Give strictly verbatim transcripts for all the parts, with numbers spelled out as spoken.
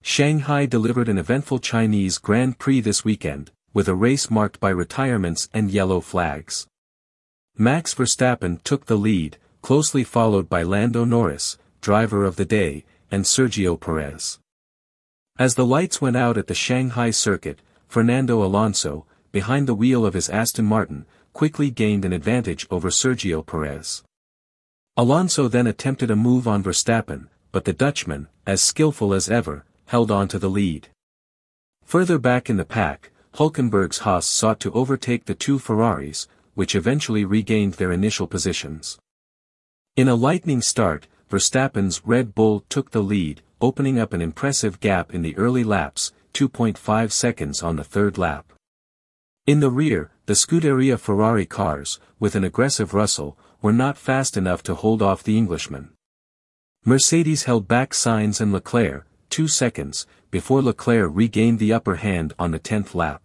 Shanghai delivered an eventful Chinese Grand Prix this weekend, with a race marked by retirements and yellow flags. Max Verstappen took the lead, closely followed by Lando Norris, driver of the day, and Sergio Perez. As the lights went out at the Shanghai circuit, Fernando Alonso, behind the wheel of his Aston Martin, quickly gained an advantage over Sergio Perez. Alonso then attempted a move on Verstappen, but the Dutchman, as skillful as ever, held on to the lead. Further back in the pack, Hülkenberg's Haas sought to overtake the two Ferraris, which eventually regained their initial positions. In a lightning start, Verstappen's Red Bull took the lead, opening up an impressive gap in the early laps, two point five seconds on the third lap. In the rear, the Scuderia Ferrari cars, with an aggressive Russell, were not fast enough to hold off the Englishman. Mercedes held back Sainz and Leclerc, two seconds, before Leclerc regained the upper hand on the tenth lap.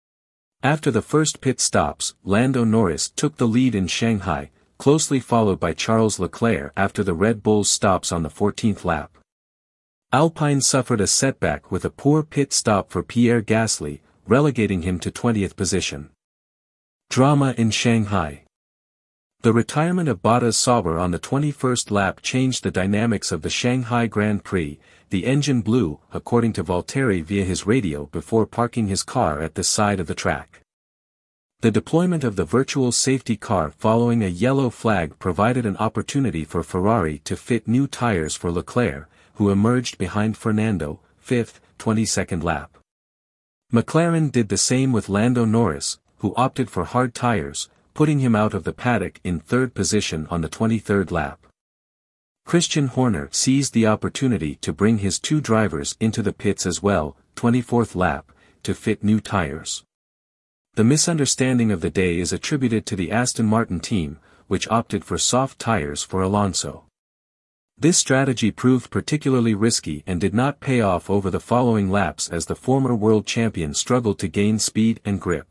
After the first pit stops, Lando Norris took the lead in Shanghai, closely followed by Charles Leclerc after the Red Bull's stops on the fourteenth lap. Alpine suffered a setback with a poor pit stop for Pierre Gasly, relegating him to twentieth position. Drama in Shanghai. The retirement of Bottas Sauber on the twenty-first lap changed the dynamics of the Shanghai Grand Prix. The engine blew, according to Valtteri via his radio before parking his car at the side of the track. The deployment of the virtual safety car following a yellow flag provided an opportunity for Ferrari to fit new tires for Leclerc, who emerged behind Fernando, fifth, twenty-second lap. McLaren did the same with Lando Norris, who opted for hard tires, putting him out of the paddock in third position on the twenty-third lap. Christian Horner seized the opportunity to bring his two drivers into the pits as well, twenty-fourth lap, to fit new tires. The misunderstanding of the day is attributed to the Aston Martin team, which opted for soft tires for Alonso. This strategy proved particularly risky and did not pay off over the following laps as the former world champion struggled to gain speed and grip.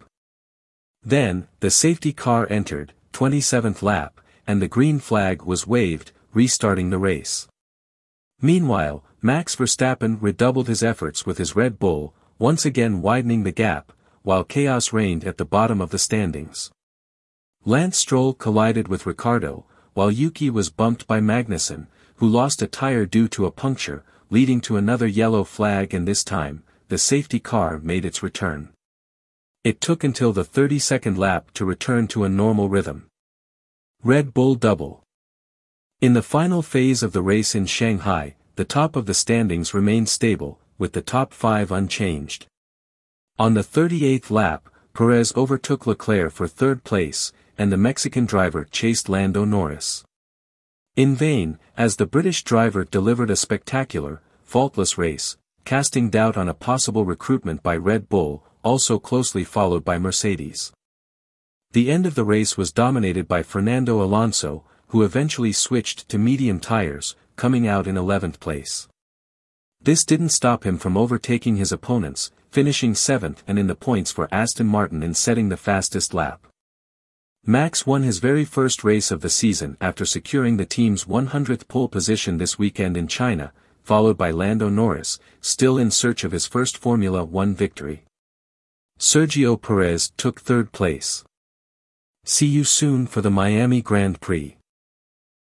Then, the safety car entered, twenty-seventh lap, and the green flag was waved, restarting the race. Meanwhile, Max Verstappen redoubled his efforts with his Red Bull, once again widening the gap, while chaos reigned at the bottom of the standings. Lance Stroll collided with Ricciardo, while Yuki was bumped by Magnussen, who lost a tire due to a puncture, leading to another yellow flag, and this time, the safety car made its return. It took until the thirty-second lap to return to a normal rhythm. Red Bull double. In the final phase of the race in Shanghai, the top of the standings remained stable, with the top five unchanged. On the thirty-eighth lap, Perez overtook Leclerc for third place, and the Mexican driver chased Lando Norris. In vain, as the British driver delivered a spectacular, faultless race, casting doubt on a possible recruitment by Red Bull, also closely followed by Mercedes. The end of the race was dominated by Fernando Alonso, who eventually switched to medium tires, coming out in eleventh place. This didn't stop him from overtaking his opponents, finishing seventh and in the points for Aston Martin and setting the fastest lap. Max won his very first race of the season after securing the team's one hundredth pole position this weekend in China, followed by Lando Norris, still in search of his first Formula One victory. Sergio Perez took third place. See you soon for the Miami Grand Prix.